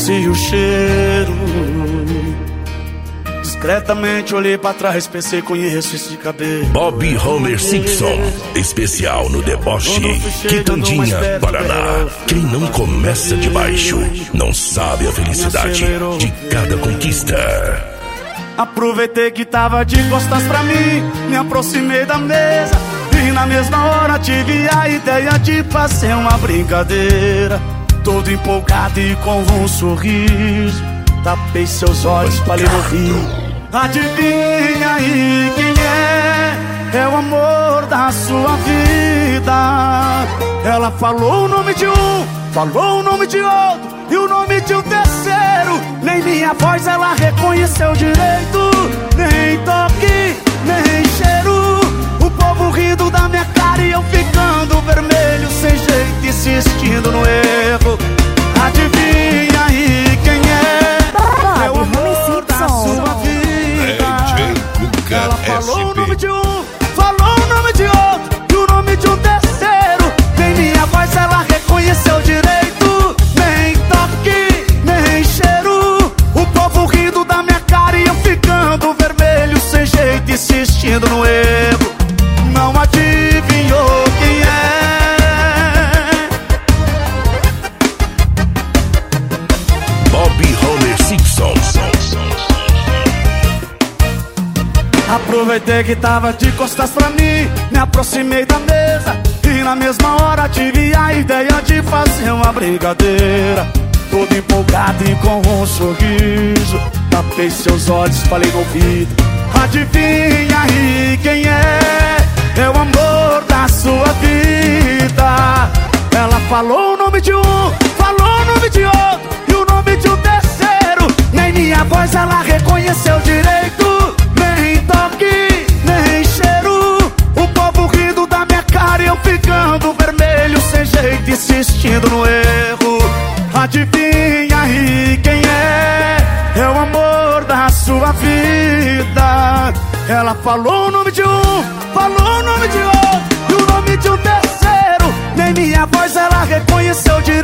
reconheci o cheiro. Discretamente olhei pra trás, pensei, conheço esse cabelo. Bobby Homer Simpson, especial no deboche. Quitandinha, Paraná. Quem não começa de baixo não sabe a felicidade de cada conquista. Aproveitei que tava de costas pra mim, me aproximei da mesa e na mesma hora tive a ideia de fazer uma brincadeira. Todo empolgado e com um sorriso, tapei seus olhos, falei no rio. Adivinha aí quem é? É o amor da sua vida. Ela falou o nome de um, falou o nome de outro e o nome de um terceiro. Nem minha voz ela reconheceu direito, nem toque, nem cheiro. O povo rindo da minha cara e eu ficando vermelho, sem jeito, insistindo no erro. Adivinha aí quem é? É o amor da sua vida. Ela falou o nome de um, falou o nome de outro e o nome de um terceiro. Nem minha voz ela reconheceu direito, nem toque, nem cheiro. O povo rindo da minha cara e eu ficando vermelho, sem jeito, insistindo no erro. Não adivinhou quem é? Bobby Homer Simpson. Aproveitei que tava de costas pra mim, me aproximei da mesa e na mesma hora tive a ideia de fazer uma brincadeira. Todo empolgado e com um sorriso, tapei seus olhos, falei no ouvido. Adivinha aí quem é? É o amor da sua vida. Ela falou o nome de um, falou o nome de outro e o nome de um terceiro. Nem minha voz ela reconheceu direito, nem toque, nem cheiro. O povo rindo da minha cara e eu ficando vermelho, sem jeito, insistindo no erro. Adivinha aí quem é? É o amor da sua vida. Ela falou o nome de um, falou o nome de outro e o nome de um terceiro. Nem minha voz ela reconheceu direito,